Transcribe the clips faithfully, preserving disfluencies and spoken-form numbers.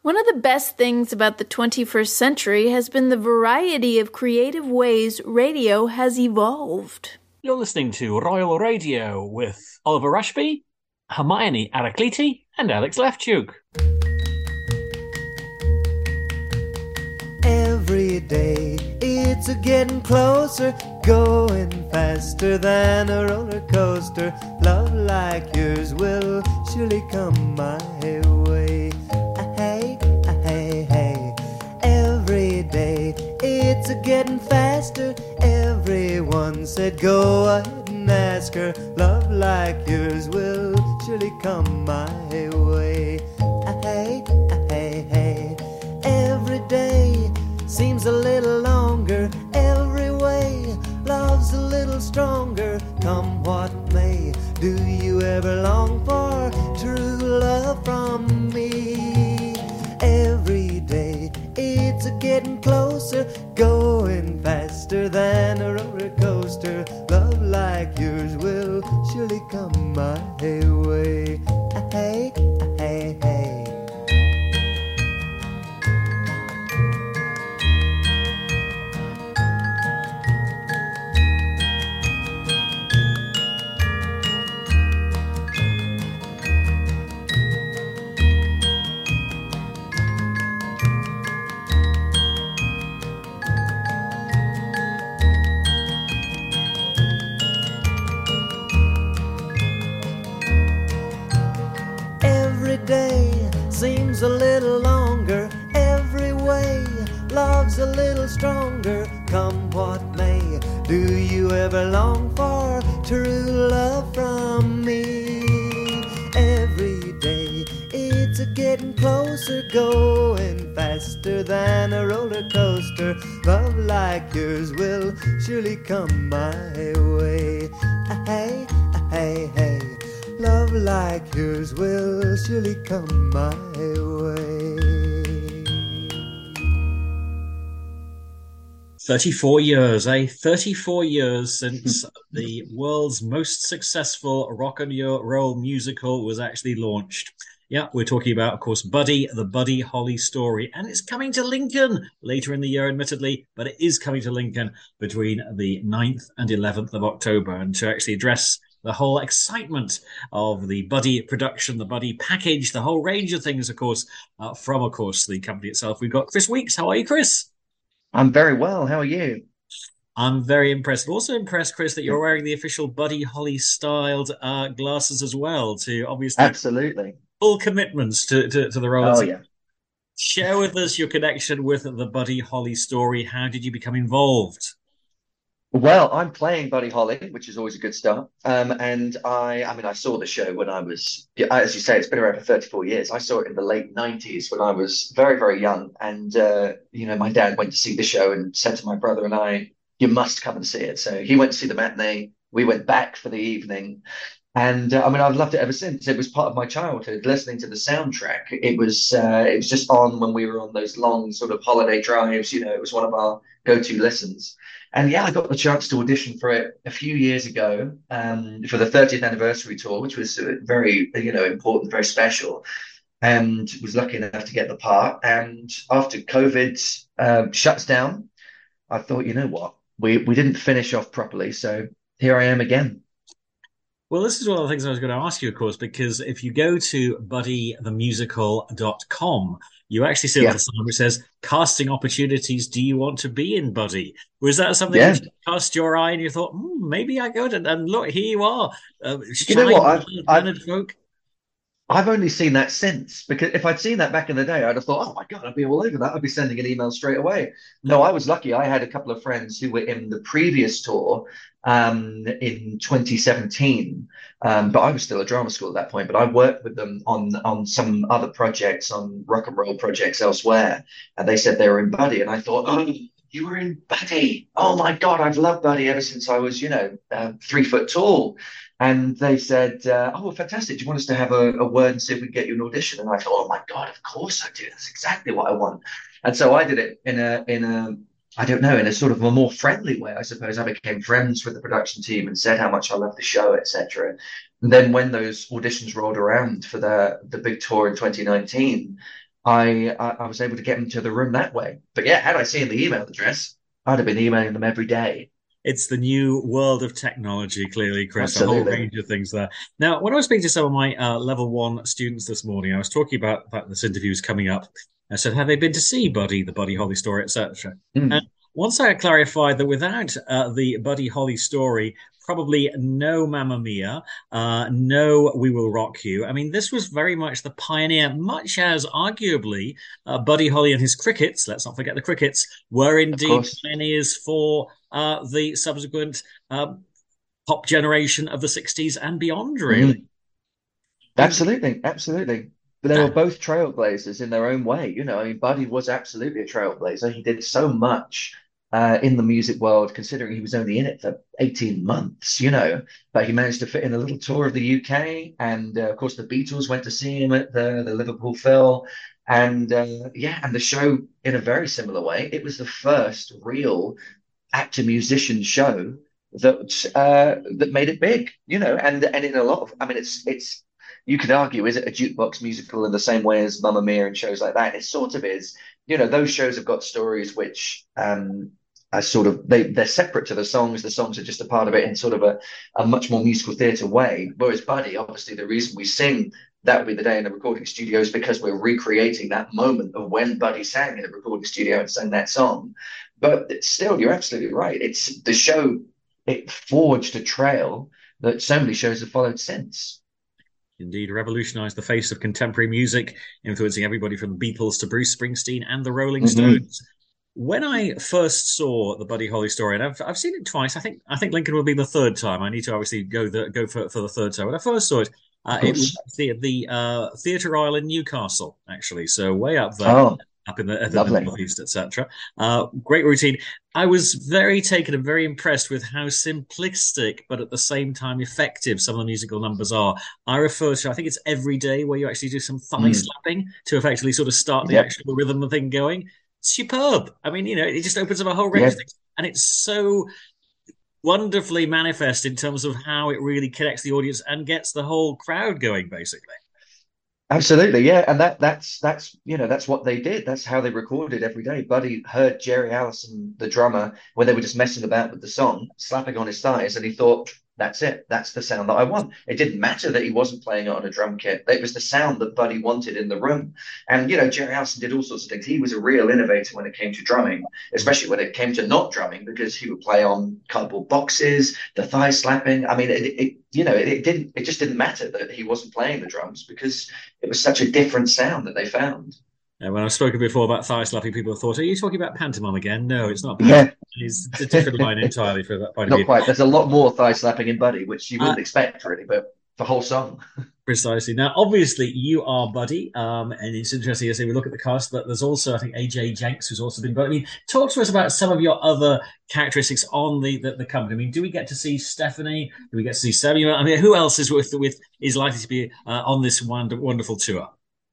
One of the best things about the twenty-first century has been the variety of creative ways radio has evolved. You're listening to Royal Radio with Oliver Rushby, Hermione Arakliti, and Alex Lefchuk. Every day it's a getting closer, going faster than a roller coaster. Love like yours will surely come my way. Hey, hey, hey. Every day it's a getting faster. Everyone said go ahead and ask her. Love like yours will surely come my way. Hey, hey, hey. Every day seems a little longer. Every way love's a little stronger. Come what may, do you ever long for true love from me? Every day it's a getting closer, going faster than a roller coaster. Love like yours will surely come my way. Hey, hey, hey. Seems a little longer. Every way love's a little stronger. Come what may, do you ever long for true love from me? Every day it's a getting closer, going faster than a roller coaster. Love like yours will surely come my way. Hey, hey, hey. Love like yours will surely come my way. thirty-four years, eh? thirty-four years since the world's most successful rock and roll musical was actually launched. Yeah, we're talking about, of course, Buddy, the Buddy Holly story. And it's coming to Lincoln later in the year, admittedly, but it is coming to Lincoln between the ninth and eleventh of October. And to actually address the whole excitement of the Buddy production, the Buddy package, the whole range of things, of course, uh, from, of course, the company itself. We've got Chris Weeks. How are you, Chris? I'm very well. How are you? I'm very impressed. Also impressed, Chris, that you're wearing the official Buddy Holly styled uh, glasses as well, to obviously absolutely full commitments to, to, to the role. Oh, yeah. Share with us your connection with the Buddy Holly story. How did you become involved? Well, I'm playing Buddy Holly, which is always a good start. Um, and I, I mean, I saw the show when I was, as you say, it's been around for thirty-four years. I saw it in the late nineties when I was very, very young. And, uh, you know, my dad went to see the show and said to my brother and I, you must come and see it. So he went to see the matinee. We went back for the evening. And uh, I mean, I've loved it ever since. It was part of my childhood, listening to the soundtrack. It was, uh, it was just on when we were on those long sort of holiday drives. You know, it was one of our go-to listens. And yeah, I got the chance to audition for it a few years ago um, for the thirtieth anniversary tour, which was uh, very, you know, important, very special, and was lucky enough to get the part. And after COVID uh, shuts down, I thought, you know what, we we didn't finish off properly, so here I am again. Well, this is one of the things I was going to ask you, of course, because if you go to buddy the musical dot com, you actually see yeah. the sign which says casting opportunities. Do you want to be in Buddy? Was that something yeah. that cast your eye and you thought, hmm, maybe I could? And, and look, here you are. Uh, you know what? I've, I've, folk. I've only seen that since, because if I'd seen that back in the day, I'd have thought, oh my God, I'd be all over that. I'd be sending an email straight away. No, I was lucky. I had a couple of friends who were in the previous tour um, in twenty seventeen. Um, but I was still at drama school at that point. But I worked with them on on some other projects, on rock and roll projects elsewhere. And they said they were in Buddy. And I thought, oh, you were in Buddy. Oh my God, I've loved Buddy ever since I was, you know, uh, three foot tall. And they said, uh, oh, well, fantastic. Do you want us to have a, a word and see if we can get you an audition? And I thought, oh my God, of course I do. That's exactly what I want. And so I did it in a, in a, I don't know, in a sort of a more friendly way, I suppose. I became friends with the production team and said how much I loved the show, et cetera. And then when those auditions rolled around for the, the big tour in twenty nineteen, I, I I was able to get them to the room that way. But yeah, had I seen the email address, I'd have been emailing them every day. It's the new world of technology, clearly, Chris, a whole Absolutely. range of things there. Now, when I was speaking to some of my uh, level one students this morning, I was talking about the fact that this interview is coming up. I said, have they been to see Buddy, the Buddy Holly story, et cetera? And Mm, once I had clarified that without uh, the Buddy Holly story, probably no Mamma Mia, uh, no We Will Rock You. I mean, this was very much the pioneer, much as arguably uh, Buddy Holly and his Crickets, let's not forget the Crickets, were of indeed course. pioneers for uh, the subsequent uh, pop generation of the sixties and beyond, really. Mm, I mean, absolutely, absolutely. But they were that, both trailblazers in their own way. You know, I mean, Buddy was absolutely a trailblazer. He did so much uh, in the music world, considering he was only in it for eighteen months, you know. But he managed to fit in a little tour of the U K. And uh, of course, the Beatles went to see him at the, the Liverpool Phil. And uh, yeah, and the show, in a very similar way, it was the first real actor musician show that uh, that made it big, you know, and and in a lot of, I mean, it's it's you could argue, is it a jukebox musical in the same way as Mamma Mia and shows like that? It sort of is. You know, those shows have got stories which um are sort of they they're separate to the songs. The songs are just a part of it in sort of a, a much more musical theatre way. Whereas Buddy, obviously, the reason we sing That Would Be the Day in the recording studio is because we're recreating that moment of when Buddy sang in a recording studio and sang that song. But still, you're absolutely right. It's the show, it forged a trail that so many shows have followed since. indeed revolutionized the face of contemporary music, influencing everybody from the Beatles to Bruce Springsteen and the Rolling Hmm. Stones. When I first saw the Buddy Holly story, and I've I've seen it twice. I think I think Lincoln will be the third time. I need to obviously go the go for for the third time. When I first saw it, Of uh, it was course. the the uh, Theatre Royal in Newcastle, actually. So way up there, Oh, up in the, in the lovely. northeast, et cetera. Uh, great routine. I was very taken and very impressed with how simplistic, but at the same time effective, some of the musical numbers are. I refer to, I think it's Every Day, where you actually do some thigh Mm. slapping to effectively sort of start the Yep. actual rhythm of the thing going. Superb. I mean, you know, it just opens up a whole range of Yep. things, and it's so wonderfully manifest in terms of how it really connects the audience and gets the whole crowd going, basically. Absolutely, yeah, and that that's that's you know that's what they did. That's how they recorded every day. Buddy heard Jerry Allison, the drummer, when they were just messing about with the song, slapping on his thighs, and he thought, "That's it. That's the sound that I want." It didn't matter that he wasn't playing it on a drum kit. It was the sound that Buddy wanted in the room. And you know, Jerry Allison did all sorts of things. He was a real innovator when it came to drumming, especially when it came to not drumming, because he would play on cardboard boxes, the thigh slapping. I mean, it, it you know, it, it didn't. It just didn't matter that he wasn't playing the drums because it was such a different sound that they found. And when I've spoken before about thigh slapping, people have thought, are you talking about pantomime again? No, it's not pantomime. Yeah, It's a different line entirely for that point of not view. quite. There's a lot more thigh slapping in Buddy, which you Uh, wouldn't expect really, but the whole song. Precisely. Now, obviously, you are Buddy, um, and it's interesting as we look at the cast that there's also, I think, A J Jenks, who's also been. But I mean, talk to us about some of your other characteristics on the, the the company. I mean, do we get to see Stephanie? Do we get to see Samuel? I mean, who else is with with is likely to be uh, on this wonder, wonderful tour?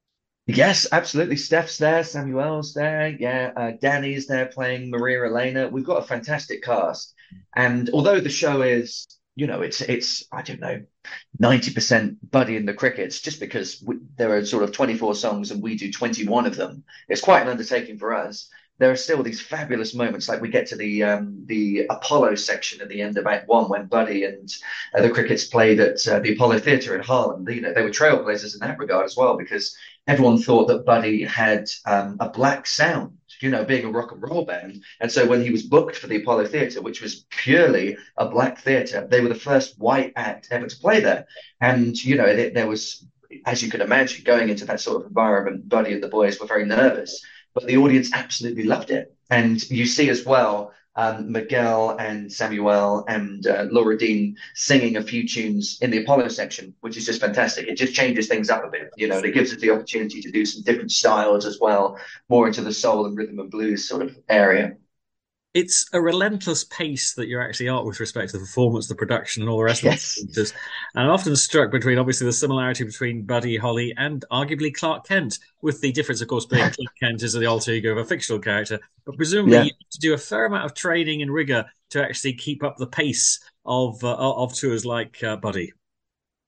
Yes, absolutely. Steph's there, Samuel's there, yeah, uh, Danny's there playing Maria Elena. We've got a fantastic cast, and although the show is, you know, it's it's I don't know, ninety percent Buddy and the Crickets, just because we, there are sort of twenty-four songs and we do twenty-one of them. It's quite an undertaking for us. There are still these fabulous moments, like we get to the um, the Apollo section at the end of Act One when Buddy and uh, the Crickets played at uh, the Apollo Theatre in Harlem. You know, they were trailblazers in that regard as well because everyone thought that Buddy had um, a black sound, you know, being a rock and roll band. And so when he was booked for the Apollo Theatre, which was purely a black theatre, they were the first white act ever to play there. And, you know, it, there was, as you can imagine, going into that sort of environment, Buddy and the boys were very nervous, but the audience absolutely loved it. And you see as well, um, Miguel and Samuel and uh, Laura Dean singing a few tunes in the Apollo section, which is just fantastic. It just changes things up a bit, you know, and it gives us the opportunity to do some different styles as well, more into the soul and rhythm and blues sort of area. It's a relentless pace that you're actually at with respect to the performance, the production, and all the rest of Yes. it. And I'm often struck between, obviously, the similarity between Buddy Holly and arguably Clark Kent, with the difference, of course, being Clark Kent is the alter ego of a fictional character. But presumably, you Yeah. have to do a fair amount of training and rigor to actually keep up the pace of uh, of tours like uh, Buddy.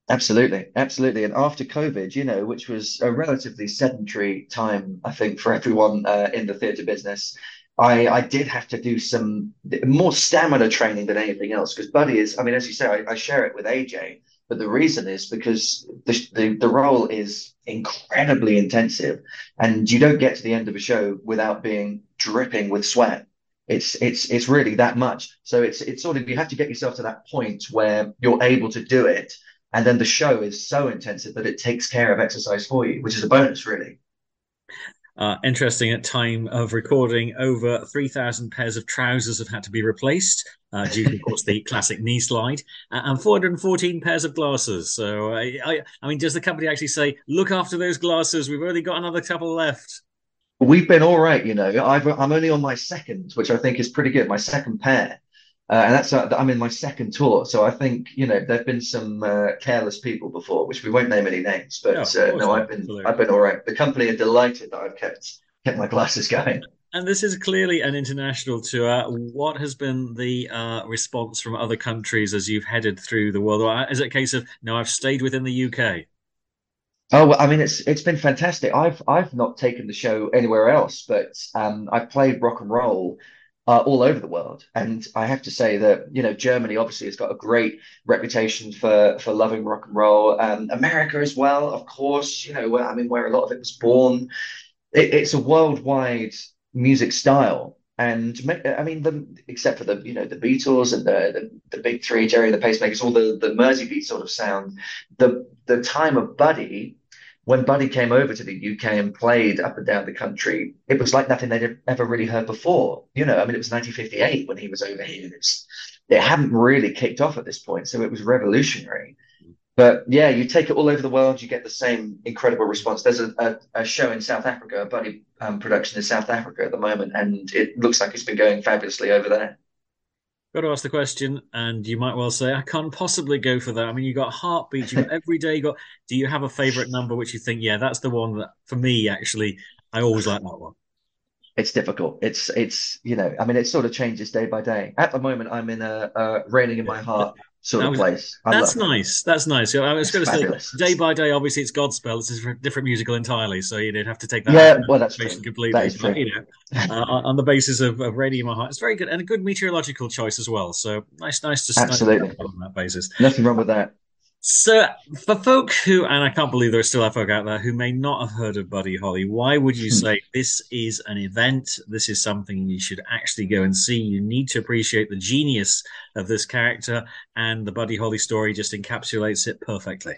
Absolutely, absolutely. And after COVID, you know, which was a relatively sedentary time, I think, for everyone uh, in the theatre business, I I did have to do some more stamina training than anything else. Because Buddy is, I mean, as you say, I, I share it with A J, but the reason is because the, the the role is incredibly intensive, and you don't get to the end of a show without being dripping with sweat. It's it's it's really that much. So it's it's sort of you have to get yourself to that point where you're able to do it, and then the show is so intensive that it takes care of exercise for you, which is a bonus, really. Uh, interesting, at time of recording, over three thousand pairs of trousers have had to be replaced uh, due to, of course, the classic knee slide, uh, and four hundred fourteen pairs of glasses. So, uh, I, I mean, does the company actually say, look after those glasses? We've only got another couple left. We've been all right, you know. I've I'm only on my second, which I think is pretty good. My second pair, uh, and that's uh, I'm in my second tour. So I think you know there've been some uh, careless people before, which we won't name any names, No, but of uh, course no, not. I've been Absolutely. I've been all right. The company are delighted that I've kept kept my glasses going. And this is clearly an international tour. What has been the uh, response from other countries as you've headed through the world? Or is it a case of, no, I've stayed within the U K? Oh, well, I mean, it's it's been fantastic. I've I've not taken the show anywhere else, but um, I've played rock and roll uh, all over the world, and I have to say that you know Germany obviously has got a great reputation for for loving rock and roll. Um, America as well, of course. You know, where, I mean, where a lot of it was born. It, it's a worldwide music style, and ma- I mean, the except for the you know the Beatles and the the, the big three, Jerry and the Pacemakers, all the the Merseybeat sort of sound. The the time of Buddy, when Buddy came over to the U K and played up and down the country, it was like nothing they'd ever really heard before. You know, I mean, it was nineteen fifty-eight when he was over here. It's, it hadn't really kicked off at this point, so it was revolutionary. But yeah, you take it all over the world, you get the same incredible response. There's a, a, a show in South Africa, a Buddy um, production in South Africa at the moment, and it looks like it's been going fabulously over there. Got to ask the question, and you might well say, I can't possibly go for that. I mean, you got Heartbeat, you got Every Day, you got. Do you have a favorite number which you think, yeah, that's the one that for me actually, I always like that one. It's difficult. It's it's you know, I mean, it sort of changes day by day. At the moment, I'm in a, a raining in my heart sort That of was place. I that's love it. nice. That's nice. I was It's going to say, fabulous. day by day, obviously it's Godspell. It's a different, different musical entirely, so you'd have to take that out of Yeah, well, that's consideration true. That completely. is But true. you know, uh, on on the basis of, of Radio My Heart, it's very good and a good meteorological choice as well. So nice, nice to nice to Absolutely. on that basis. Nothing wrong with that. So, for folk who, and I can't believe there are still folk out there who may not have heard of Buddy Holly, why would you say this is an event? This is something you should actually go and see. You need to appreciate the genius of this character, and the Buddy Holly story just encapsulates it perfectly.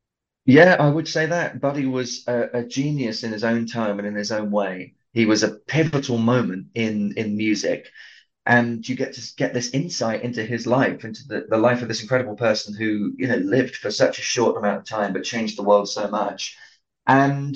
Yeah, I would say that. Buddy was a, a genius in his own time and in his own way. He was a pivotal moment in in music, and you get to get this insight into his life, into the, the life of this incredible person who, you know, lived for such a short amount of time but changed the world so much. And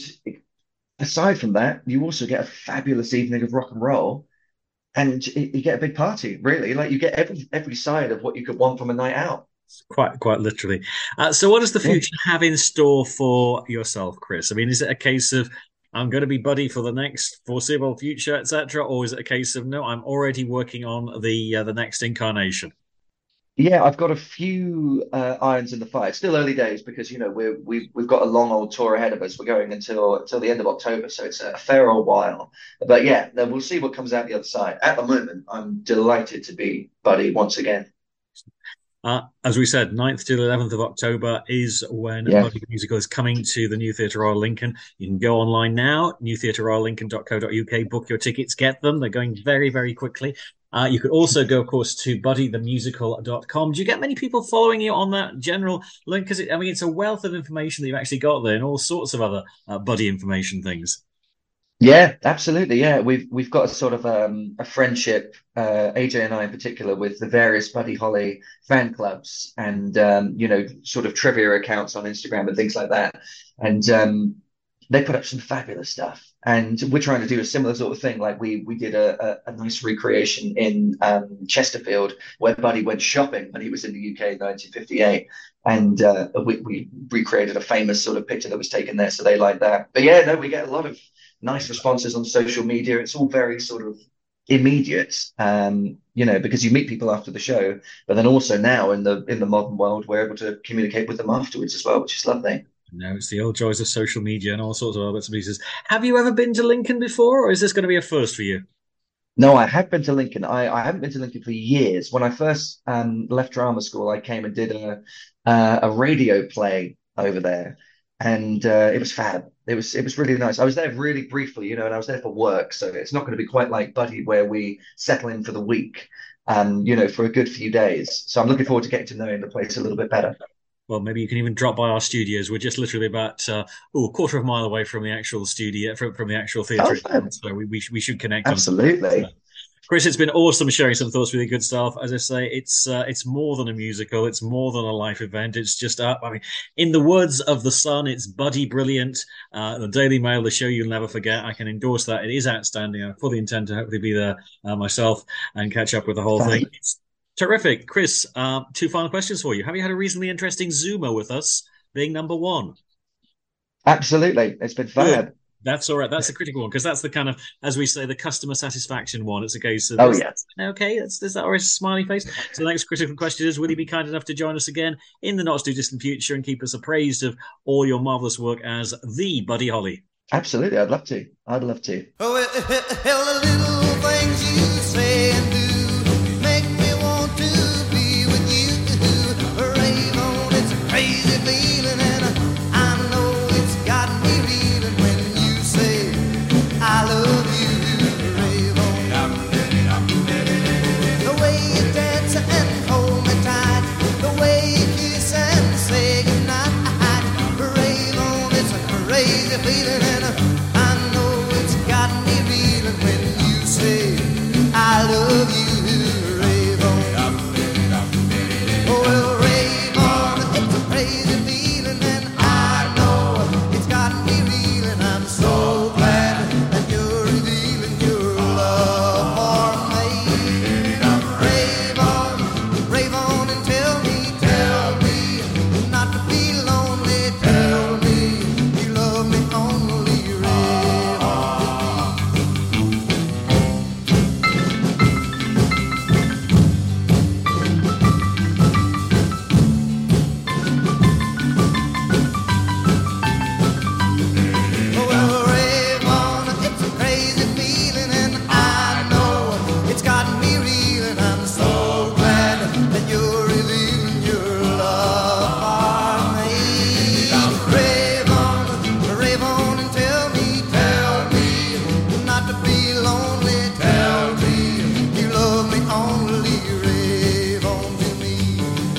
aside from that, you also get a fabulous evening of rock and roll, and you you get a big party, really. Like you get every every side of what you could want from a night out. Quite, quite literally. Uh, so, what does the Yeah. future have in store for yourself, Chris? I mean, is it a case of I'm going to be Buddy for the next foreseeable future, et cetera, or is it a case of no, I'm already working on the uh, the next incarnation? Yeah, I've got a few uh, irons in the fire. It's still early days because you know we're we've we've got a long old tour ahead of us. We're going until until the end of October, so it's a fair old while. But yeah, then we'll see what comes out the other side. At the moment, I'm delighted to be Buddy once again. Uh, as we said, ninth to the eleventh of October is when Yeah, Buddy Musical is coming to the New Theatre Royal Lincoln. You can go online now, new theatre royal lincoln dot co dot U K, book your tickets, get them. They're going very, very quickly. Uh, you could also go, of course, to buddy the musical dot com. Do you get many people following you on that general link? Because, I mean, it's a wealth of information that you've actually got there and all sorts of other uh, Buddy information things. yeah, absolutely. Yeah, we've we've got a sort of um, a friendship, uh, A J and I in particular, with the various Buddy Holly fan clubs and um, you know, sort of trivia accounts on Instagram and things like that. And um, they put up some fabulous stuff. And we're trying to do a similar sort of thing. Like we we did a, a, a nice recreation in um, Chesterfield where Buddy went shopping when he was in the U K in nineteen fifty-eight. And uh, we, we recreated a famous sort of picture that was taken there. So they like that. But yeah, no, we get a lot of nice responses on social media. It's all very sort of immediate, um, you know, because you meet people after the show, but then also now in the in the modern world, we're able to communicate with them afterwards as well, which is lovely. No, it's the old joys of social media and all sorts of other bits and pieces. Have you ever been to Lincoln before, or is this going to be a first for you? No, I have been to Lincoln. I, I haven't been to Lincoln for years. When I first um, left drama school, I came and did a uh, a radio play over there, and uh, it was fab. It was it was really nice. I was there really briefly, you know, and I was there for work, so it's not going to be quite like Buddy, where we settle in for the week, um, you know, for a good few days. So I'm looking forward to getting to know the place a little bit better. Well, maybe you can even drop by our studios. We're just literally about uh, oh, a quarter of a mile away from the actual studio, from, from the actual theatre. Oh, so we, we, we should connect. Absolutely. On Chris, it's been awesome sharing some thoughts with you, good stuff. As I say, it's uh, it's more than a musical. It's more than a life event. It's just, uh, I mean, in the words of The Sun, it's buddy brilliant. Uh, the Daily Mail, the show you'll never forget. I can endorse that. It is outstanding. I fully intend to hopefully be there uh, myself and catch up with the whole thing. It's terrific. Chris, uh, two final questions for you. Have you had a reasonably interesting Zoomer with us, being number one? Absolutely. It's been fab. Good. That's all right. That's the critical one, because that's the kind of, as we say, the customer satisfaction one. It's a case of, oh, yeah. Okay, that's, is that always a smiley face? So the next critical question is, will you be kind enough to join us again in the not-too-distant future and keep us appraised of all your marvellous work as the Buddy Holly? Absolutely. I'd love to. I'd love to. Oh, hell, the little things you say and do make me want to be with you. Rave on, it's a crazy feeling, and I know it's got me reeling when you say I love you. Rave on. The way you dance and hold me tight, the way you kiss and say goodnight. Rave on, it's a crazy feeling, and I know it's got me reeling when you say I love you. Rave on. Oh, well, rave on, it's a crazy feeling, and I know it's got me reeling. I'm so glad that you're revealing your love for me. Rave on, rave on and tell me, tell me not to be lonely. Tell me you love me only. Rave on. Oh, well, rave on, it's a crazy feeling, and I know it's got me reeling. I'm so glad that you're revealing your love for me. Rave on, rave on and tell me, tell me not to be lonely. Tell me you love me only. Rave on to me.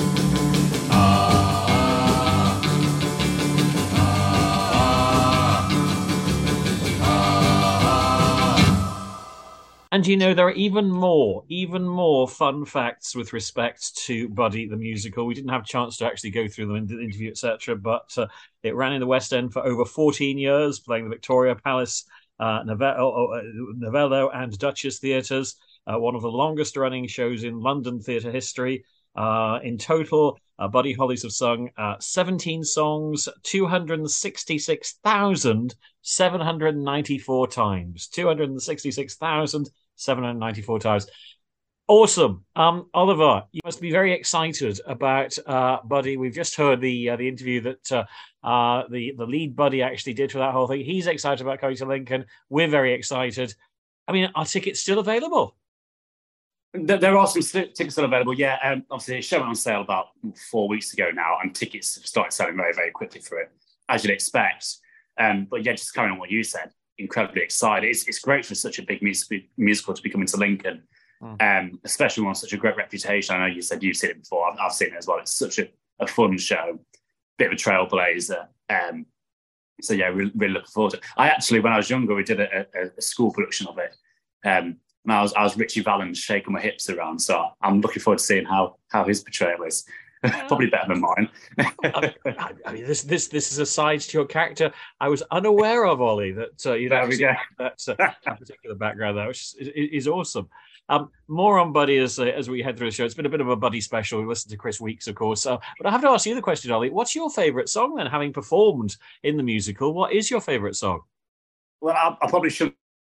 And you know, there are even more, even more fun facts with respect to Buddy the musical. We didn't have a chance to actually go through them in the interview, et cetera, but uh, it ran in the West End for over fourteen years, playing the Victoria Palace, uh, Novello, Novello and Duchess theatres, uh, one of the longest running shows in London theatre history. Uh, in total, uh, Buddy Hollies have sung uh, seventeen songs, two hundred sixty-six thousand seven hundred ninety-four times. two hundred sixty-six thousand seven hundred ninety-four times. Awesome. Um, Oliver, you must be very excited about uh, Buddy. We've just heard the uh, the interview that uh, uh, the, the lead Buddy actually did for that whole thing. He's excited about coming to Lincoln. We're very excited. I mean, are tickets still available? There, there are some st- tickets still available, yeah. Um, obviously, the show went on sale about four weeks ago now, and tickets have started selling very, very quickly for it, as you'd expect. Um, but yeah, just carrying on what you said, incredibly excited. It's, it's great for such a big music, musical to be coming to Lincoln, mm. um, especially one with such a great reputation. I know you said you've seen it before. I've, I've seen it as well. It's such a, a fun show, bit of a trailblazer. Um, so yeah, really, really looking forward to it. I actually, when I was younger, we did a, a, a school production of it. Um, and I was, I was Richie Valens shaking my hips around. So I'm looking forward to seeing how, how his portrayal is. Probably better than mine. I, I mean, this this this is a side to your character I was unaware of, Ollie. That uh, you know that, uh, that particular background there, which is, is awesome. Um, more on Buddy as uh, as we head through the show. It's been a bit of a Buddy special. We listened to Chris Weeks, of course. Uh, but I have to ask you the question, Ollie. What's your favourite song then? Having performed in the musical, what is your favourite song? Well, I, I probably shouldn't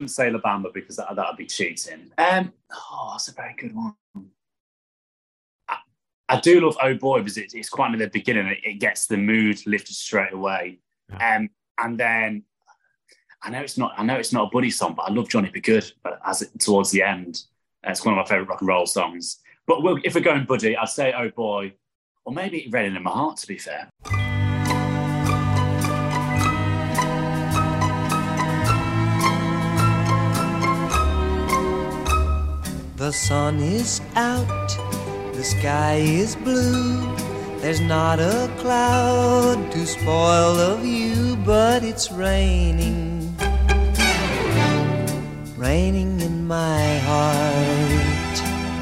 say Alabama because that that would be cheating. Um, oh, that's a very good one. I, I do love Oh Boy because it, it's quite near the beginning. It, it gets the mood lifted straight away, yeah. um, and then I know it's not. I know it's not a Buddy song, but I love Johnny Be Good. But as it, towards the end, uh, it's one of my favourite rock and roll songs. But we'll, if we're going Buddy, I'd say Oh Boy, or maybe Raining in My Heart. To be fair. The sun is out, the sky is blue. There's not a cloud to spoil the view, but it's raining, raining in my heart.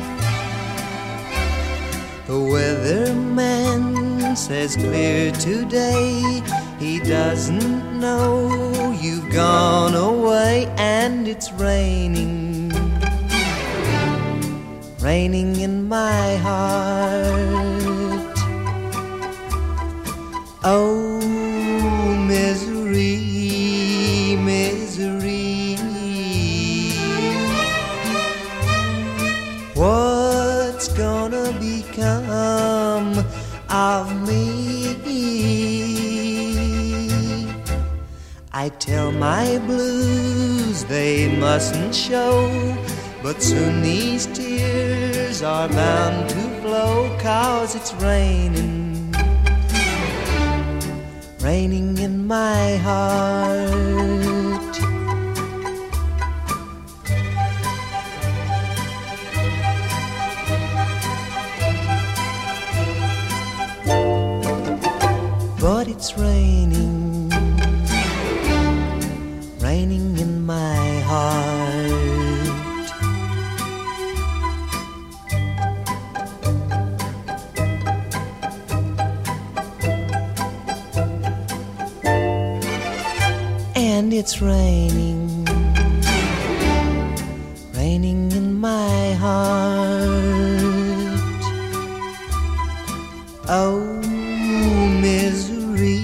The weatherman says clear today. He doesn't know you've gone away, and it's raining, raining in my heart. Oh, misery, misery. What's gonna become of me? I tell my blues they mustn't show, but soon these tears are bound to flow, 'cause it's raining, raining in my heart. But it's raining, raining in my heart. And it's raining, raining in my heart. Oh, misery,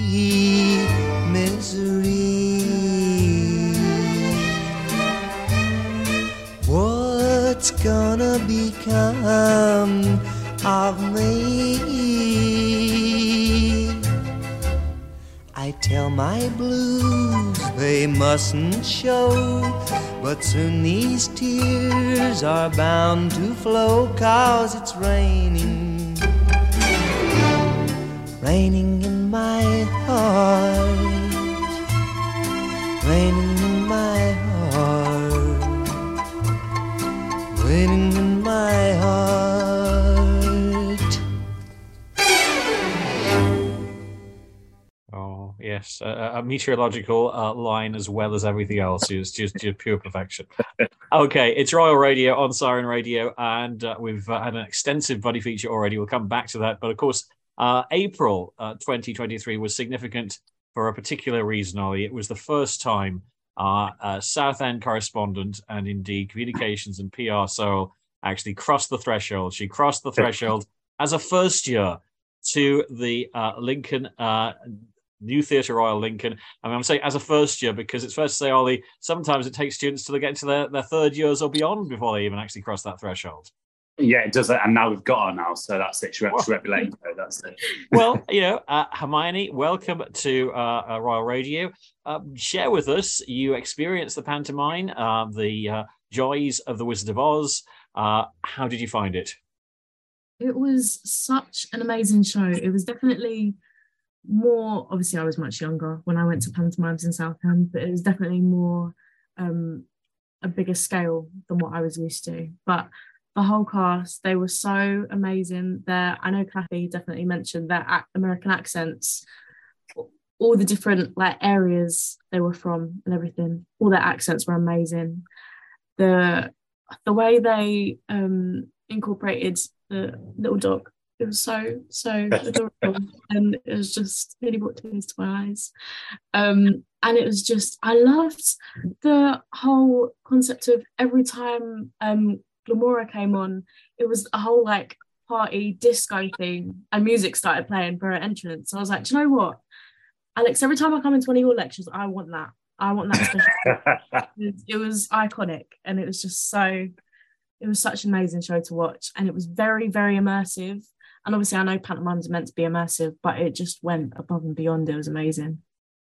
misery. What's gonna become of me? I tell my blues they mustn't show, but soon these tears are bound to flow, 'cause it's raining, raining in my heart, raining in my heart, raining in my heart. Oh, yes, a, a meteorological uh, line as well as everything else is just, just pure perfection. Okay, it's Royal Radio on Siren Radio, and uh, we've uh, had an extensive Buddy feature already. We'll come back to that, but of course, uh, April uh, twenty twenty-three was significant for a particular reason, Ollie. It was the first time uh, a Southend correspondent and indeed communications and P R Searle actually crossed the threshold. She crossed the threshold as a first year to the uh, Lincoln uh, New Theatre Royal Lincoln. I mean, I'm saying as a first year because it's fair to say, Ollie, sometimes it takes students till they get to their, their third years or beyond before they even actually cross that threshold. Yeah, it does. And now we've got her now, so that's it. She should be letting go. That's it. Well, you know, uh, Hermione, welcome to uh, uh, Royal Radio. Uh, share with us, you experienced the pantomime, uh, the uh, joys of the Wizard of Oz. Uh, how did you find it? It was such an amazing show. It was definitely more, obviously I was much younger when I went to pantomimes in Southend, but it was definitely more um, a bigger scale than what I was used to. But the whole cast, they were so amazing. There, I know Kathy definitely mentioned their ac- American accents, all the different like areas they were from and everything. All their accents were amazing. The the way they um, incorporated the little dog, it was so so adorable, and it was just really brought tears to my eyes. Um, and it was just, I loved the whole concept of every time um, Glamora came on, it was a whole like party disco theme, and music started playing for her entrance. So I was like, do you know what, Alex? Every time I come into one of your lectures, I want that. I want that special. It was iconic, and it was just so, it was such an amazing show to watch, and it was very, very immersive. And obviously I know pantomimes are meant to be immersive, but it just went above and beyond. It was amazing.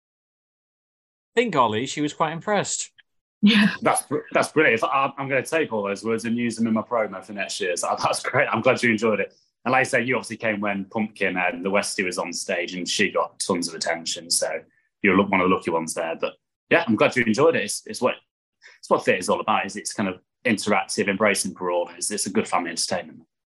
I think, Ollie, she was quite impressed. Yeah. That's that's brilliant. I'm, I'm going to take all those words and use them in my promo for next year. So that's great. I'm glad you enjoyed it. And like I say, you obviously came when Pumpkin and the Westie was on stage, and she got tons of attention. So you're one of the lucky ones there. But yeah, I'm glad you enjoyed it. It's, it's what it's what theatre is all about. Is it's kind of interactive, embracing for all. It's, it's a good family entertainment.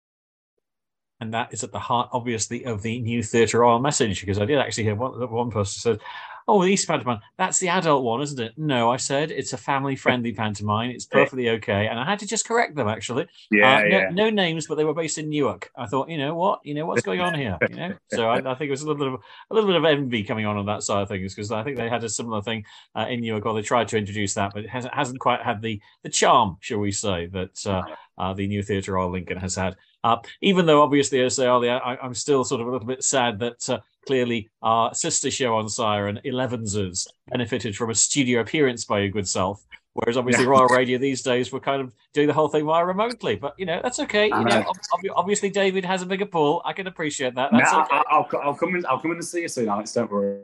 And that is at the heart, obviously, of the new Theatre Royal message, because I did actually hear one, one person said, oh, the Easter pantomime, that's the adult one, isn't it? No, I said, it's a family-friendly pantomime. It's perfectly okay. And I had to just correct them, actually. Yeah, uh, no, yeah. no names, but they were based in Newark. I thought, you know what? You know, what's going on here? You know? So I, I think it was a little bit of a little bit of envy coming on on that side of things, because I think they had a similar thing uh, in Newark, or they tried to introduce that, but it hasn't, hasn't quite had the, the charm, shall we say, that uh, uh, the new Theatre Royal Lincoln has had. Uh, even though, obviously, as I say, Ollie, I, I'm still sort of a little bit sad that uh, clearly our sister show on Siren, Elevensers, benefited from a studio appearance by your good self, whereas obviously yeah. Royal Radio these days we're kind of doing the whole thing via remotely. But, you know, that's okay. You know, ob- obviously David has a bigger pool. I can appreciate that. That's no, okay. I'll, I'll, I'll come in. I'll come in and see you soon, Alex. Don't worry.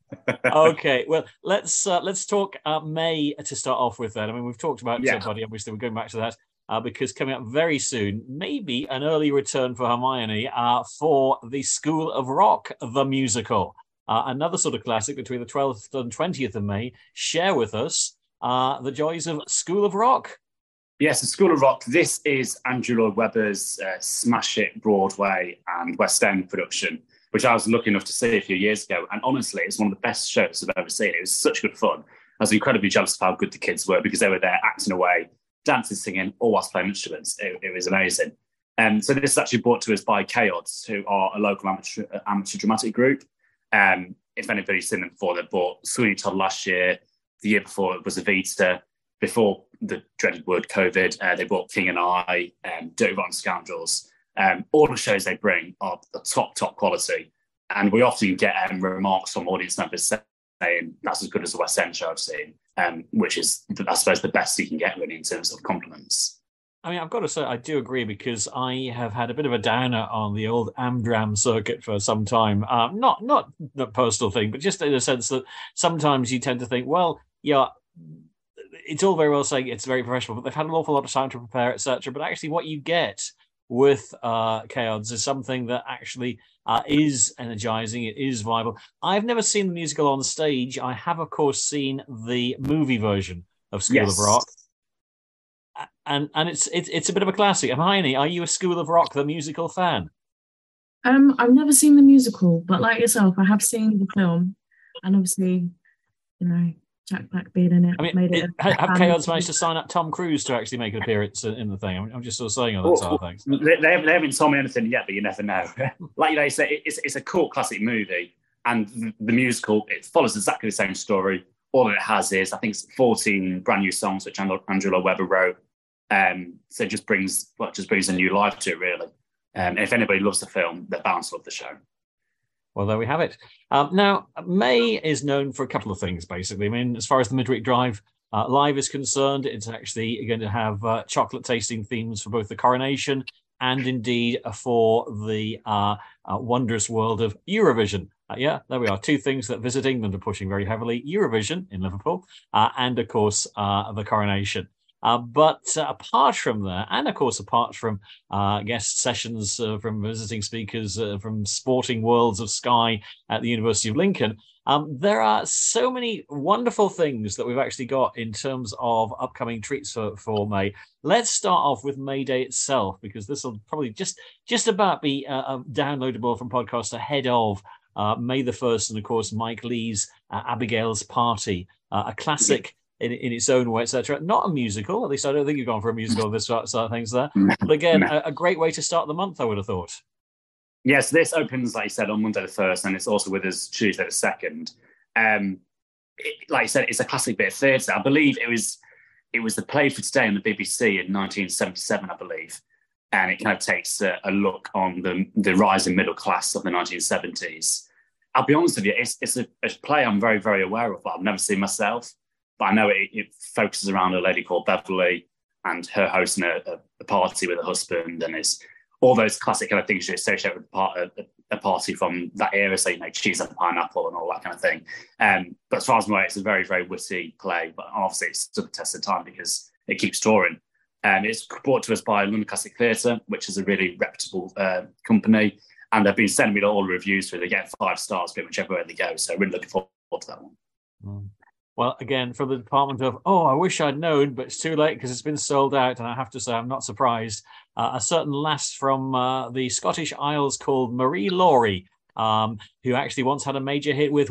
Okay, well, let's uh, let's talk uh, May to start off with. Then, I mean, we've talked about yeah. uh, Buddy. Obviously, we're going back to that. Uh, because coming up very soon, maybe an early return for Hermione uh, for the School of Rock, the musical. Uh, another sort of classic between the twelfth and twentieth of May. Share with us uh, the joys of School of Rock. Yes, the School of Rock. This is Andrew Lloyd Webber's uh, smash hit Broadway and West End production, which I was lucky enough to see a few years ago. And honestly, it's one of the best shows I've ever seen. It was such good fun. I was incredibly jealous of how good the kids were, because they were there acting away, dancing, singing, all whilst playing instruments. It, it was amazing. Um, so this is actually brought to us by Chaos, who are a local amateur, amateur dramatic group. Um, if anybody's seen them before, they bought Sweeney Todd last year. The year before it was Evita. Before the dreaded word COVID, uh, they bought King and I, um, Dirty Rotten Scoundrels. Um, all the shows they bring are the top, top quality. And we often get um, remarks from audience members saying that's as good as the West End show I've seen. Um, which is, I suppose, the best you can get really in terms of compliments. I mean, I've got to say, I do agree, because I have had a bit of a downer on the old Amdram circuit for some time. Um, not not the personal thing, but just in a sense that sometimes you tend to think, well, yeah, it's all very well saying it's very professional, but they've had an awful lot of time to prepare, et cetera. But actually what you get with uh, Chaos is something that actually uh, is energizing. It is viable. I've never seen the musical on stage. I have, of course, seen the movie version of School yes. of Rock, and and it's it's it's a bit of a classic. Hermione, are you a School of Rock the musical fan? Um, I've never seen the musical, but like yourself, I have seen the film, and obviously, you know, Jack Black being in it. I mean, made it. it have, have Chaos managed to sign up Tom Cruise to actually make an appearance in, in the thing? I'm, I'm just sort of saying all that well, sort of things. They, they, haven't, they haven't told me anything yet, but you never know. Like you know, it's, it's, it's a cult classic movie, and the, the musical, it follows exactly the same story. All it has is, I think, it's fourteen brand new songs which Andrew Lloyd Webber wrote. Um, so it just brings, well, it just brings a new life to it, really. Um, and if anybody loves the film, they're bound to love the show. Well, there we have it. Um, now, May is known for a couple of things, basically. I mean, as far as the Midweek Drive uh, Live is concerned, it's actually going to have uh, chocolate tasting themes for both the coronation and indeed for the uh, uh, wondrous world of Eurovision. Uh, yeah, there we are. Two things that Visit England are pushing very heavily: Eurovision in Liverpool uh, and, of course, uh, the coronation. Uh, but uh, apart from that, and of course, apart from uh, guest sessions uh, from visiting speakers uh, from sporting worlds of Sky at the University of Lincoln, um, there are so many wonderful things that we've actually got in terms of upcoming treats for, for May. Let's start off with May Day itself, because this will probably just, just about be uh, downloadable from podcast ahead of uh, May the first, and of course, Mike Lee's uh, Abigail's Party, uh, a classic in, in its own way, et cetera. Not a musical, at least I don't think you've gone for a musical, this sort of things there. But again, a, a great way to start the month, I would have thought. Yes, this opens, like you said, on Monday the first, and it's also with us Tuesday the second. Um, it, like I said, it's a classic bit of theatre. I believe it was it was the Play for Today on the B B C in nineteen seventy-seven, I believe, and it kind of takes a, a look on the the rising middle class of the nineteen seventies. I'll be honest with you, it's, it's a, a play I'm very, very aware of, but I've never seen myself. but I know it, it focuses around a lady called Beverly and her hosting a, a, a party with her husband, and it's all those classic kind of things you associate with part, a, a party from that era, so, you know, cheese and pineapple and all that kind of thing. Um, but as far as I'm aware, it's a very, very witty play, but obviously it's stood the test of time because it keeps touring. Um, it's brought to us by London Classic Theatre, which is a really reputable uh, company, and they've been sending me all the reviews for it. They get five stars pretty much everywhere they go, so really looking forward to that one. Mm. Well, again, from the department of, oh, I wish I'd known, but it's too late because it's been sold out. And I have to say, I'm not surprised. Uh, a certain lass from uh, the Scottish Isles called Marie Laurie, um, who actually once had a major hit with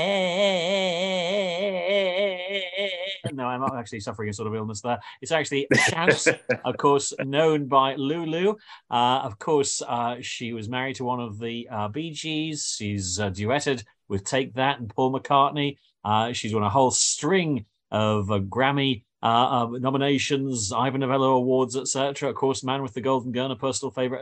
Way. No, I'm not actually suffering a sort of illness there. It's actually Shouts, of course, known by Lulu. Uh, of course, uh, she was married to one of the uh, Bee Gees. She's uh, duetted with Take That and Paul McCartney. Uh, she's won a whole string of uh, Grammy uh, uh, nominations, Ivor Novello Awards, et cetera. Of course, Man with the Golden Gun, a personal favourite.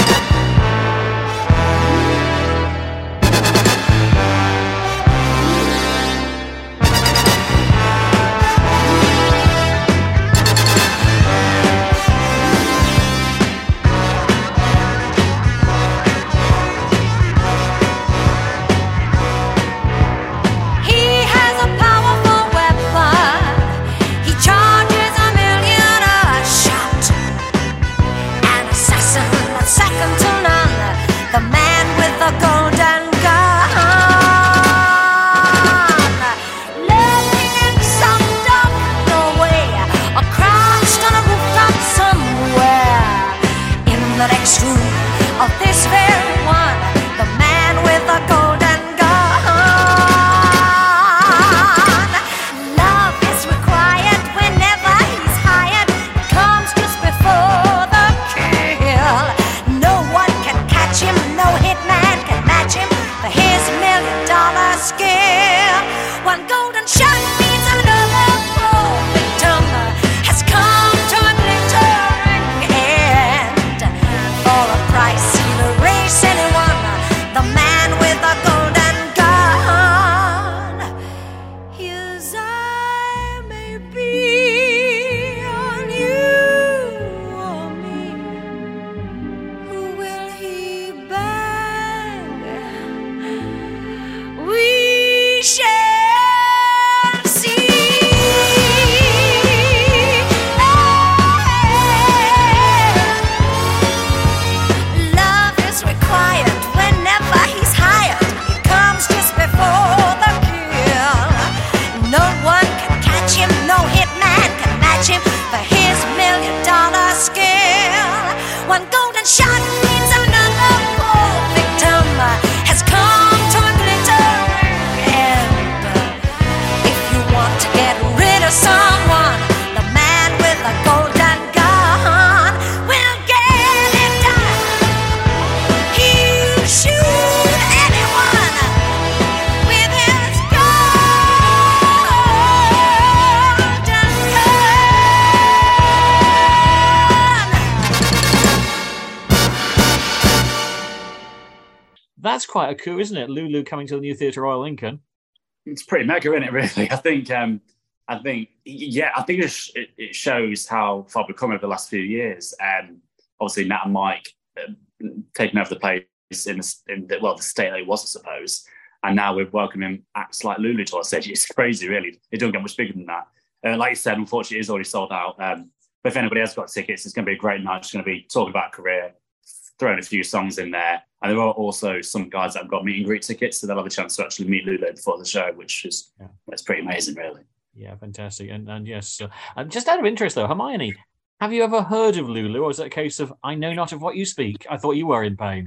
That's quite a coup, isn't it? Lulu coming to the New Theatre Royal Lincoln. It's pretty mega, isn't it? Really, I think. Um, I think, yeah, I think it, it shows how far we've come over the last few years. Um, obviously, Nat and Mike uh, taking over the place in the, in the well, the state that it was, I suppose, and now we're welcoming acts like Lulu to our stage. It's crazy, really. It don't get much bigger than that. Uh, like you said, unfortunately, it's already sold out. Um, but if anybody has got tickets, it's going to be a great night. It's going to be talking about career, throwing a few songs in there. And there are also some guys that have got meet and greet tickets, so they'll have a chance to actually meet Lulu before the show, which is yeah. It's pretty amazing, really. Yeah, fantastic. And and yes, uh, and just out of interest, though, Hermione, have you ever heard of Lulu, or is it a case of, I know not of what you speak? I thought you were in pain.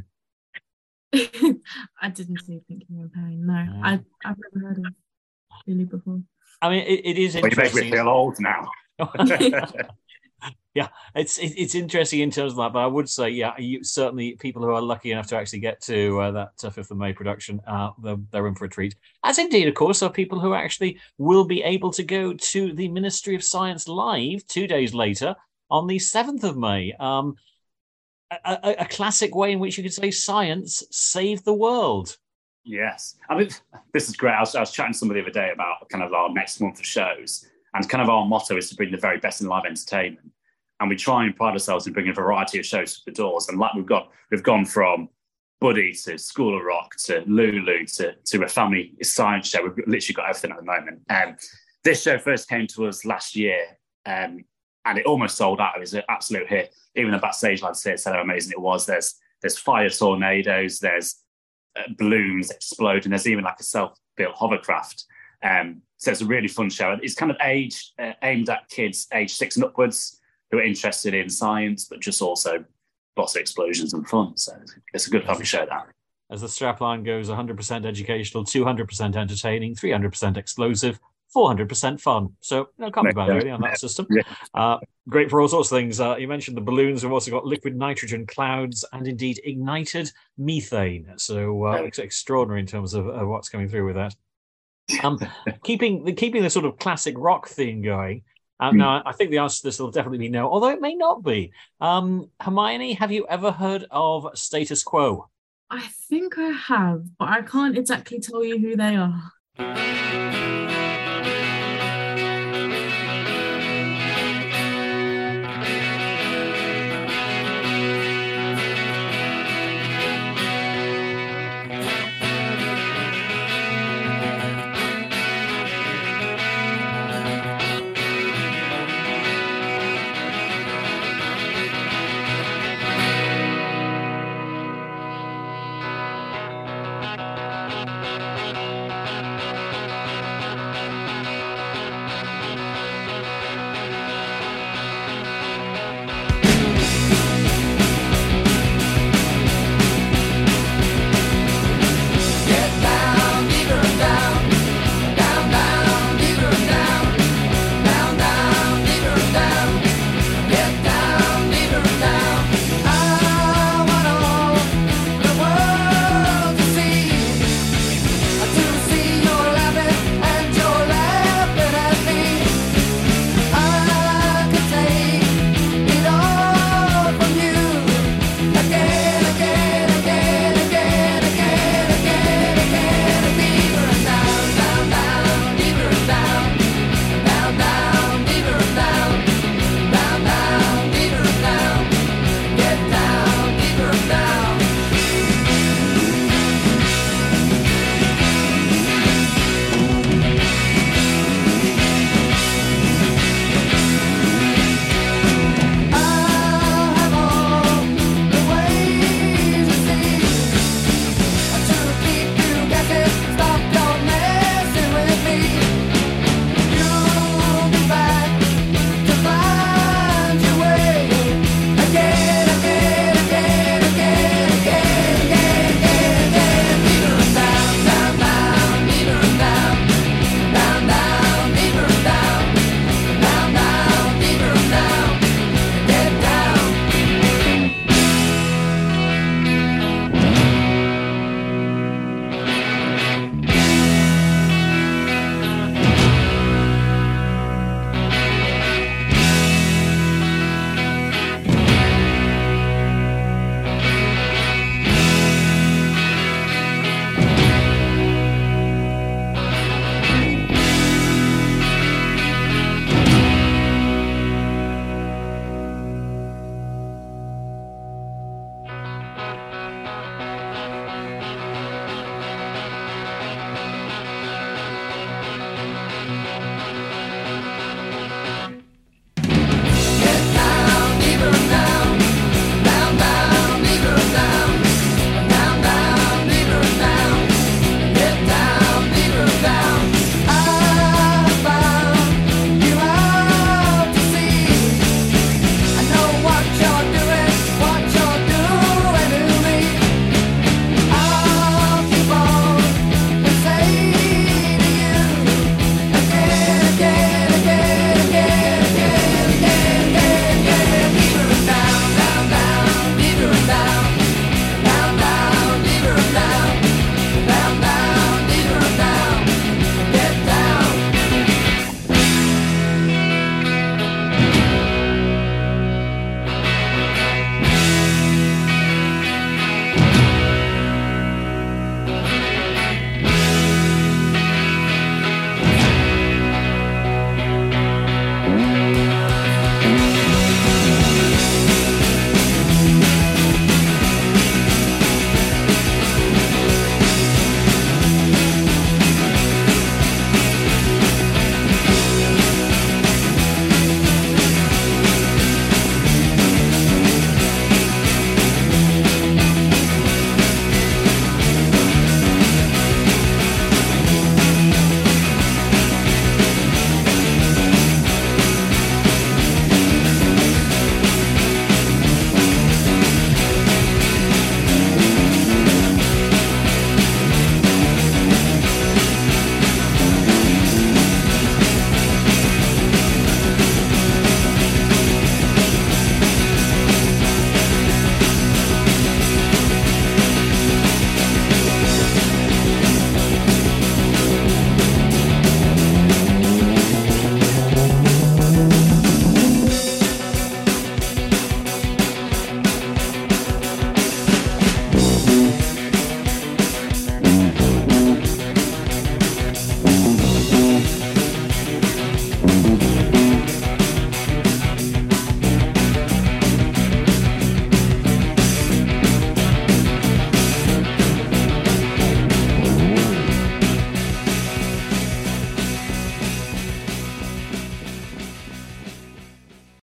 I didn't see Thinking in Pain, no. Yeah. I, I've never heard of Lulu before. I mean, it, it is well, interesting. You make me feel old now. Yeah, it's it, it's interesting in terms of that, but I would say, yeah, you, certainly people who are lucky enough to actually get to uh, that uh, fifth of May production, uh, they're, they're in for a treat. As indeed, of course, are people who actually will be able to go to the Ministry of Science live two days later on the seventh of May. Um, a, a, a classic way in which you could say science saved the world. Yes. I mean, this is great. I was, I was chatting to somebody the other day about kind of our next month of shows. And kind of our motto is to bring the very best in live entertainment. And we try and pride ourselves in bringing a variety of shows to the doors. And like we've got, we've gone from Buddy to School of Rock to Lulu to, to a family science show. We've literally got everything at the moment. Um, this show first came to us last year, um, and it almost sold out. It was an absolute hit. Even the backstage lads said how amazing it was. There's there's fire tornadoes, there's uh, balloons exploding, there's even like a self-built hovercraft. Um, so it's a really fun show. It's kind of age uh, aimed at kids age six and upwards who are interested in science, but just also lots of explosions and fun. So it's a good family show, that. As the strapline goes, one hundred percent educational, two hundred percent entertaining, three hundred percent explosive, four hundred percent fun. So, no, can't be bad really on that system. Yeah. Uh, great for all sorts of things. Uh, you mentioned the balloons. We've also got liquid nitrogen clouds and indeed ignited methane. So uh, it's extraordinary in terms of uh, what's coming through with that. Um, keeping the keeping the sort of classic rock theme going. Uh, mm. Now, I think the answer to this will definitely be no, although it may not be. Um, Hermione, have you ever heard of Status Quo? I think I have, but I can't exactly tell you who they are.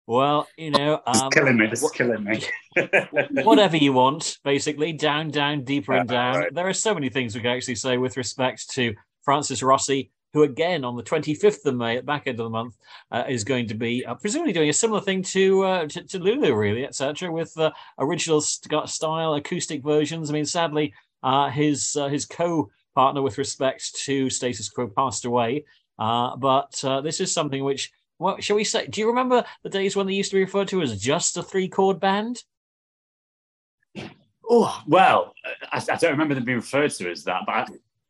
Well, you know, This is um, killing me. This is what- killing me. whatever you want, basically, down, down, deeper and Uh, down. right. There are so many things we can actually say with respect to Francis Rossi, who again on the twenty-fifth of May, at the back end of the month, uh, is going to be uh, presumably doing a similar thing to uh, to, to Lulu, really, et cetera, with uh, original st- style acoustic versions. I mean, sadly, uh, his uh, his co-partner with respect to Status Quo passed away, uh, but uh, this is something which. What shall we say? Do you remember the days when they used to be referred to as just a three-chord band? Oh, well, I, I don't remember them being referred to as that, but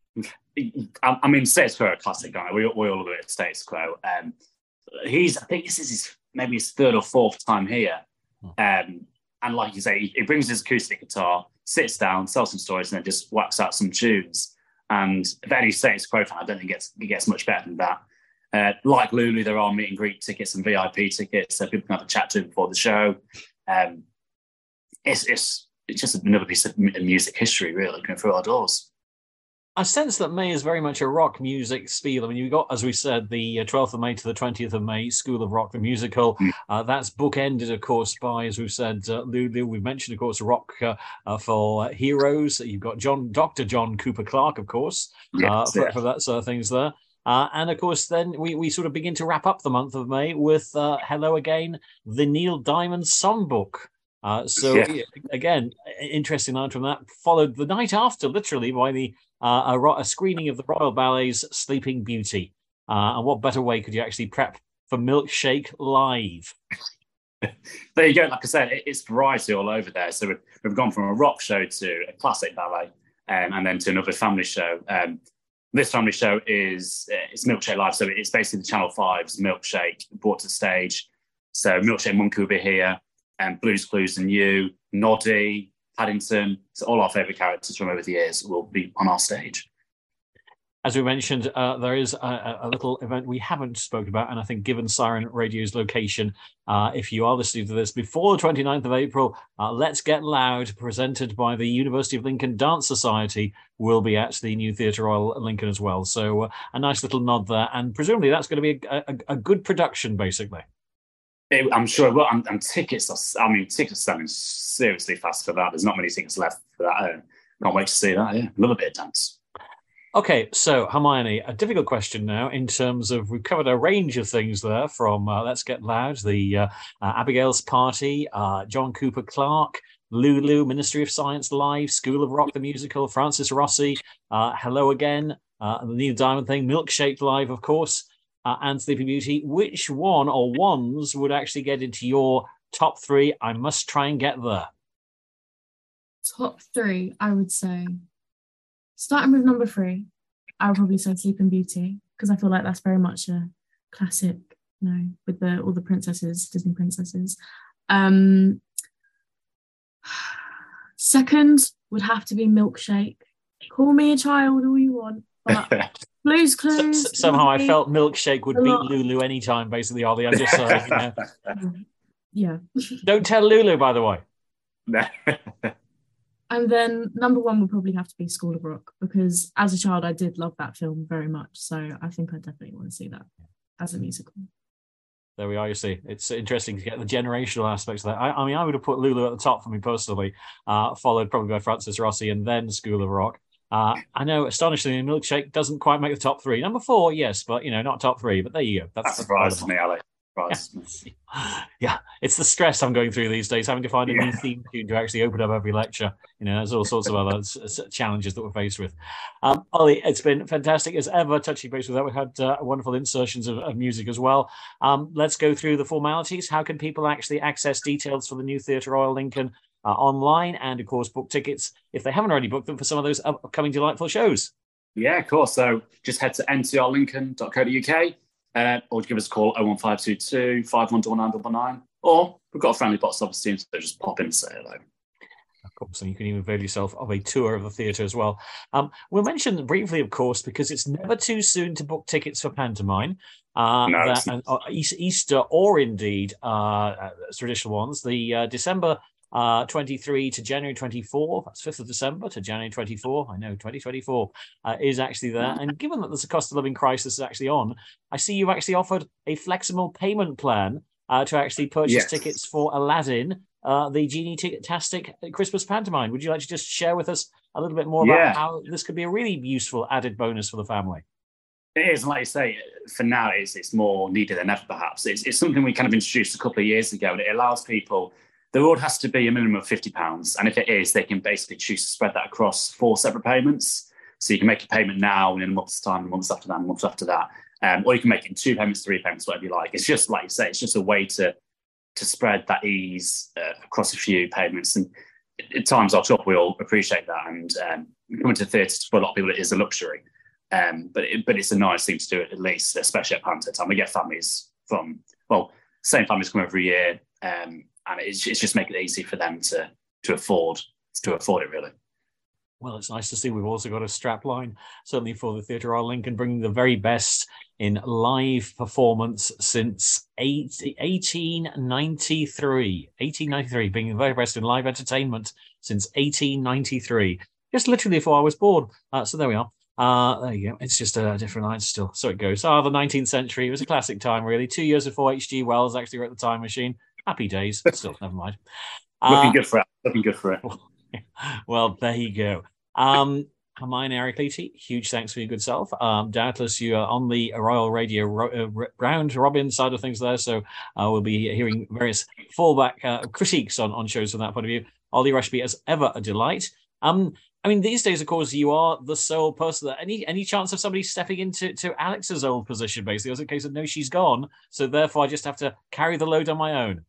I, I mean, Status Quo are a classic, aren't we? We, we all love it, Status Quo. Um, he's, I think this is his, maybe his third or fourth time here. Um, and like you say, he, he brings his acoustic guitar, sits down, tells some stories, and then just whacks out some tunes. And if any Status Quo fan, I don't think it gets, it gets much better than that. Uh, like Lulu, there are meet and greet tickets and V I P tickets, so people can have a chat to him before the show. Um, it's it's it's just another piece of music history, really, going through our doors. I sense that May is very much a rock music spiel. I mean, you've got, as we said, the twelfth of May to the twentieth of May, School of Rock, the musical. Mm. Uh, that's bookended, of course, by, as we've said, uh, Lulu. We've mentioned, of course, Rock uh, uh, for Heroes. You've got John, Doctor John Cooper Clarke, of course, yes, uh, for, yeah. for that sort of things there. Uh, and, of course, then we, we sort of begin to wrap up the month of May with uh, Hello Again, the Neil Diamond Songbook. Uh, so, yeah. again, interesting line from that, followed the night after, literally, by the uh, a, a screening of the Royal Ballet's Sleeping Beauty. Uh, and what better way could you actually prep for Milkshake Live? There you go. Like I said, it, it's variety all over there. So we've, we've gone from a rock show to a classic ballet um, and then to another family show. Um, This family show is uh, it's Milkshake Live, so it's basically the Channel five's Milkshake brought to stage. So Milkshake Monkey will be here, and Blues Clues and You, Noddy, Paddington, so all our favourite characters from over the years will be on our stage. As we mentioned, uh, there is a, a little event we haven't spoken about, and I think given Siren Radio's location, uh, if you are listening to this before the twenty-ninth of April, uh, Let's Get Loud, presented by the University of Lincoln Dance Society, will be at the New Theatre Royal Lincoln as well. So uh, a nice little nod there, and presumably that's going to be a, a, a good production, basically. It, I'm sure it will, and, and tickets are, I mean, tickets are selling seriously fast for that. There's not many tickets left for that. I can't wait to see that, yeah. Love a bit of dance. Okay, so Hermione, a difficult question now in terms of, we've covered a range of things there from uh, Let's Get Loud, the uh, uh, Abigail's Party, uh, John Cooper Clarke, Lulu, Ministry of Science Live, School of Rock, the musical, Francis Rossi, uh, Hello Again, uh, the Neil Diamond thing, Milkshake Live, of course, uh, and Sleeping Beauty. Which one or ones would actually get into your top three? I must try and get there. Top three, I would say. Starting with number three, I would probably say Sleeping Beauty, because I feel like that's very much a classic, you know, with the all the princesses, Disney princesses. Um, second would have to be Milkshake. Call me a child all you want, but Blues Clues. S- somehow I felt Milkshake would beat lot. Lulu anytime, basically, Ollie. I'm just saying, you know. Yeah. Don't tell Lulu, by the way. And then number one would probably have to be School of Rock, because as a child, I did love that film very much. So I think I definitely want to see that as a musical. There we are, you see. It's interesting to get the generational aspects of that. I, I mean, I would have put Lulu at the top for me personally, uh, followed probably by Francis Rossi and then School of Rock. Uh, I know, astonishingly, Milkshake doesn't quite make the top three. Number four, yes, but, you know, not top three. But there you go. That's that surprises me, Alex. Yeah. yeah, it's the stress I'm going through these days, having to find a yeah. new theme tune to actually open up every lecture. You know, there's all sorts of other challenges that we're faced with. Um, Ollie, it's been fantastic as ever touching base with that. We've had uh, wonderful insertions of, of music as well. Um, let's go through the formalities. How can people actually access details for the New Theatre Royal Lincoln uh, online, and of course book tickets if they haven't already booked them for some of those upcoming delightful shows? Yeah, of course. So just head to n t r lincoln dot co dot u k. Uh, or give us a call oh one five two two, five one nine nine nine nine. Or we've got a friendly box office team, so just pop in and say hello. Of course, and you can even avail yourself of a tour of the theatre as well. Um, we'll mention briefly, of course, because it's never too soon to book tickets for pantomime. Uh, no, that, uh, Easter or indeed uh, traditional ones. The uh, December Uh, twenty-three to January twenty-four, that's fifth of December to January twenty-four, I know, twenty twenty-four uh, is actually there. And given that there's a cost of living crisis actually on, I see you've actually offered a flexible payment plan uh, to actually purchase Yes. tickets for Aladdin, uh, the Genie Ticket-tastic Christmas pantomime. Would you like to just share with us a little bit more Yeah. about how this could be a really useful added bonus for the family? It is, and like you say, for now it's it's more needed than ever. Perhaps it's it's something we kind of introduced a couple of years ago, and it allows people. The reward has to be a minimum of fifty pounds, and if it is, they can basically choose to spread that across four separate payments. So you can make a payment now, and in a month's time, a month after that, and a month after that, um, or you can make it in two payments, three payments, whatever you like. It's just like you say, it's just a way to to spread that ease uh, across a few payments. And at times, our top we all appreciate that, and um, coming to the theatre for a lot of people, it is a luxury. Um, but it, but it's a nice thing to do at least, especially at Panto time. We get families from well, same families come every year, um, and it's, it's just making it easy for them to to afford to afford it really. Well, it's nice to see we've also got a strap line, certainly for the Theatre Royal Lincoln, bringing the very best in live performance since eighteen ninety-three. eighteen ninety-three, being the very best in live entertainment since eighteen ninety-three. Just literally before I was born. Uh, so there we are. Uh, there you go. It's just a different line still. So it goes. Ah, the nineteenth century. It was a classic time, really. Two years before H G Wells actually wrote The Time Machine. Happy days. Still, never mind. Looking Uh, good for it. Looking good for it. well, there you go. Um, Mine, Eric Leety, huge thanks for your good self. Um, doubtless you are on the Royal Radio ro- uh, round robin side of things there, so uh, we'll be hearing various fallback uh, critiques on, on shows from that point of view. Ollie Rushby, as ever, a delight. Um, I mean, these days, of course, you are the sole person. That, any any chance of somebody stepping into to Alex's old position, basically? It was a case of, no, she's gone, so therefore I just have to carry the load on my own.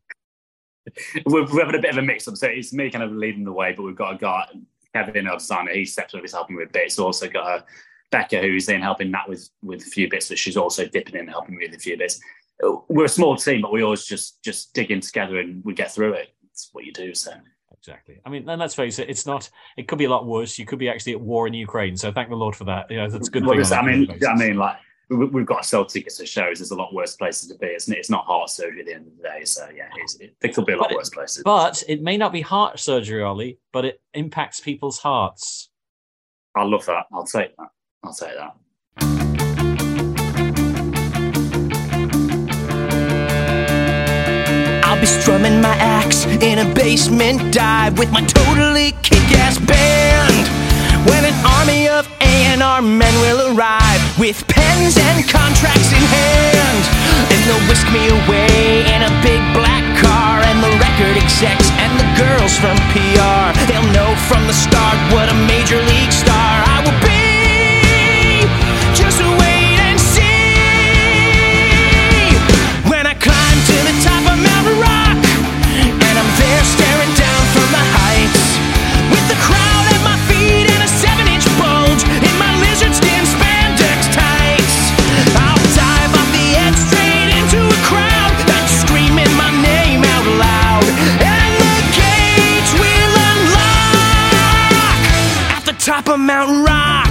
We're, we're having a bit of a mix-up, so it's me kind of leading the way, but we've got a guy, Kevin, our designer, he steps up, he's helping with bits. Also got a Becca, who's in helping Nat with, with a few bits, but she's also dipping in and helping me with a few bits. We're a small team, but we always just just dig in together and we get through it. That's what you do, so... Exactly. I mean, and let's face it, it's not. It could be a lot worse. You could be actually at war in Ukraine. So thank the Lord for that. Yeah, that's a good. Well, thing I mean, basis. I mean, like we- we've got to sell tickets to shows. There's a lot worse places to be. It's, it's not heart surgery at the end of the day. So yeah, it's, it, there could be a lot But it- worse places. But it may not be heart surgery, Ollie, but it impacts people's hearts. I love that. I'll take that. I'll take that. I'll be strumming my axe in a basement dive with my totally kick-ass band. When an army of A and R men will arrive with pens and contracts in hand, and they'll whisk me away in a big black car, and the record execs and the girls from P R, they'll know from the start what a major league star I will be. Just wait and see. When I climb to the top of Mount Rock, and I'm there staring down from the heights, with the crowd at my feet and a seven-inch bulge in my lizard skin spandex tights, I'll dive off the edge straight into a crowd that's screaming my name out loud, and the gates will unlock at the top of Mount Rock.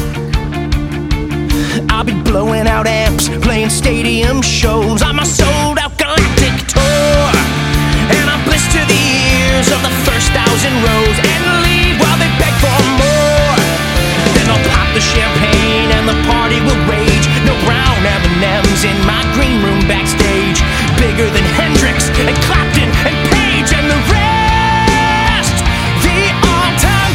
I'll be blowing out amps, playing stadium shows on my sold-out galactic tour, and I'll blister the ears of the first thousand rows and leave while they beg for more. Then I'll pop the champagne and the party will rage. No brown M and M's in my green room backstage, bigger than Hendrix and Clapton and Page and the rest, the all-time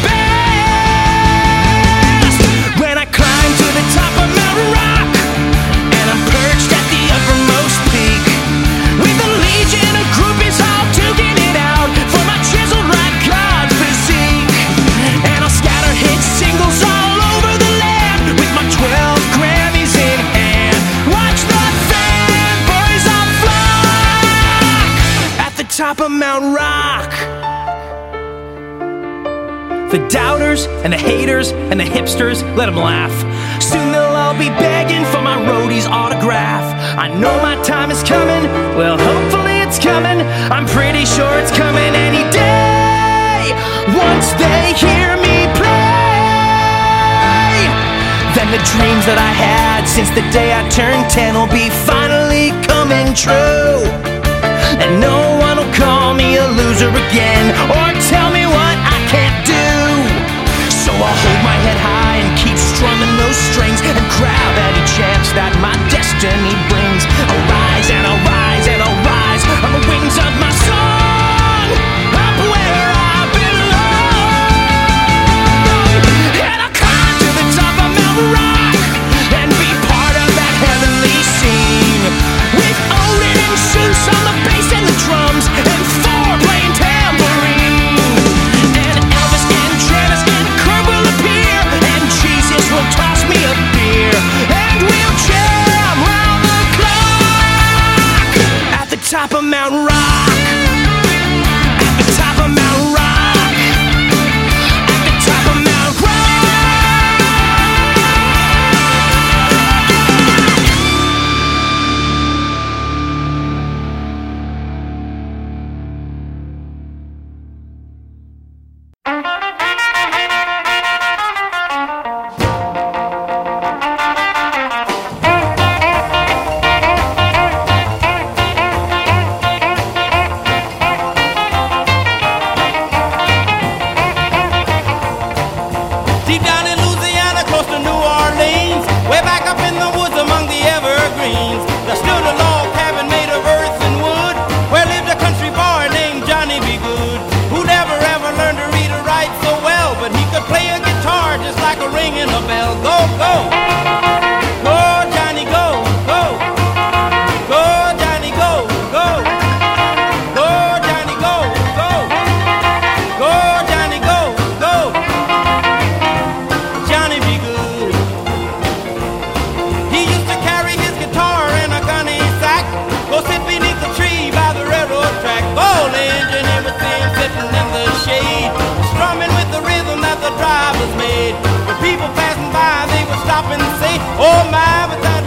best. When I climb to the top of Mount Rock, and I'm perched at the uppermost peak, with a legion of groupies all duking it out for my chiseled right god physique, and I'll scatter hit singles all over the land with my twelve Grammys in hand. Watch the fanboys all flock at the top of Mount Rock. The doubters and the haters and the hipsters, let them laugh. Soon they'll all be begging for my roadie's autograph. I know my time is coming, well hopefully it's coming. I'm pretty sure it's coming any day. Once they hear me play, then the dreams that I had since the day I turned ten will be finally coming true. And no one will call me a loser again or tell me what I can't do. So I'll hold my head high and keep strumming those strings and grab any chance that my destiny brings. I'll rise and I'll rise and I'll rise ball engine, everything sitting in the shade, strumming with the rhythm that the drivers made. When people passing by, they would stop and say, oh my, but that